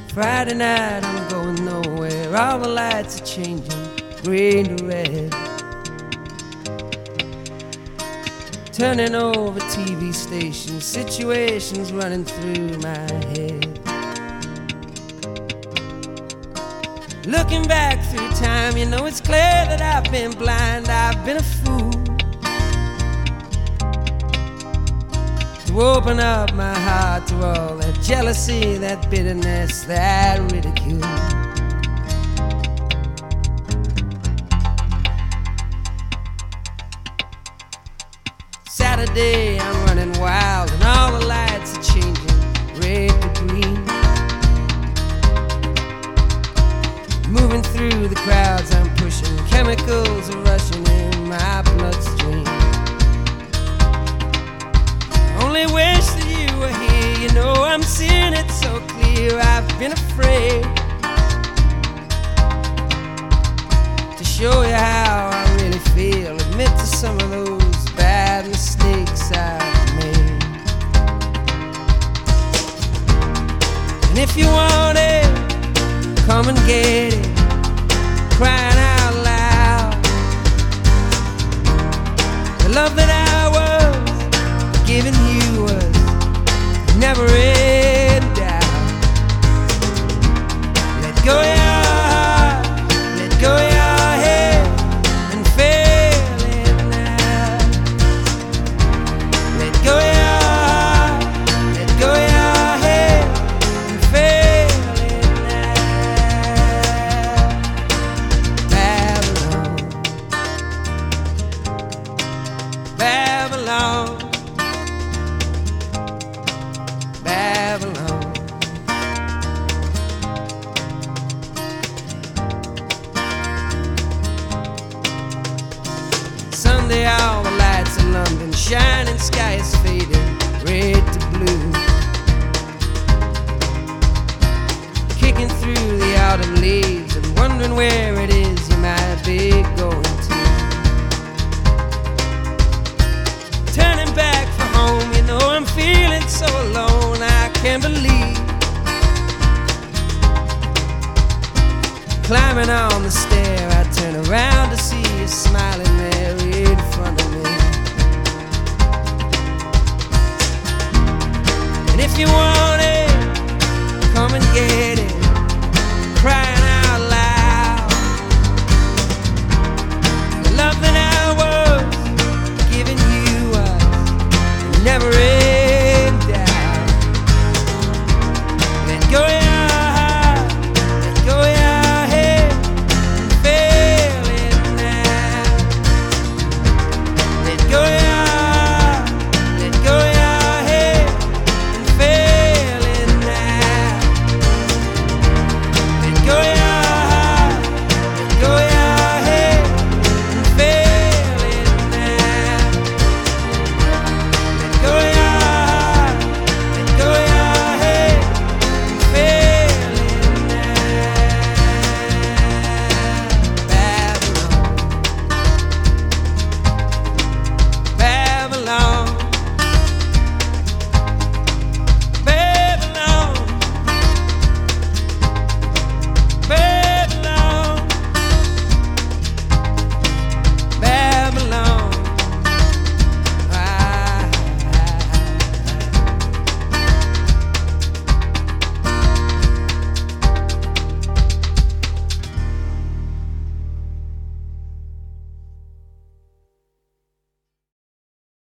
Friday night, I'm going nowhere. All the lights are changing, green to red. Turning over TV stations, situations running through my head. Looking back through time, you know it's clear that I've been blind, I've been a fool to open up my heart to all that jealousy, that bitterness, that ridicule. Saturday, I'm running wild and all the lights are changing red to green. Moving through the crowds I'm pushing, chemicals are rushing in my bloodstream. I only wish that you were here, you know I'm seeing it so clear. I've been afraid to show you how I really feel, admit to some of those bad mistakes I've made. And if you want it, come and get it, crying out loud. The love that I was giving you was never in doubt. Let go of your heart, let go of your head, and feel it now. Let go of your heart, let go of your head, and feel it now. Babylon, Babylon, Babylon. Sunday, all the lights in London shining, sky is fading red to blue. Kicking through the autumn leaves and wondering where it is you might be going to. Turning back for home, you know I'm feeling so alone, I can't believe. Climbing on the stair, I turn around to see you smiling there in front of me. And if you want it, come and get it.